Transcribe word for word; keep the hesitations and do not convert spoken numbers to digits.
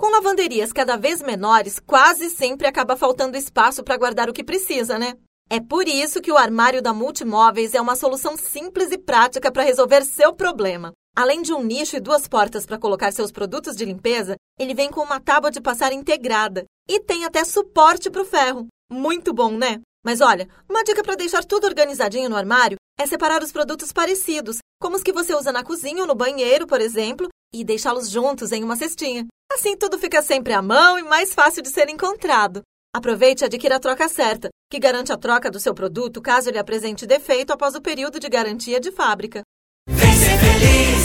Com lavanderias cada vez menores, quase sempre acaba faltando espaço para guardar o que precisa, né? É por isso que o armário da Multimóveis é uma solução simples e prática para resolver seu problema. Além de um nicho e duas portas para colocar seus produtos de limpeza, ele vem com uma tábua de passar integrada e tem até suporte para o ferro. Muito bom, né? Mas olha, uma dica para deixar tudo organizadinho no armário é separar os produtos parecidos, como os que você usa na cozinha ou no banheiro, por exemplo, e deixá-los juntos em uma cestinha. Assim tudo fica sempre à mão e mais fácil de ser encontrado. Aproveite e adquira a troca certa, que garante a troca do seu produto caso ele apresente defeito após o período de garantia de fábrica. Vem ser feliz!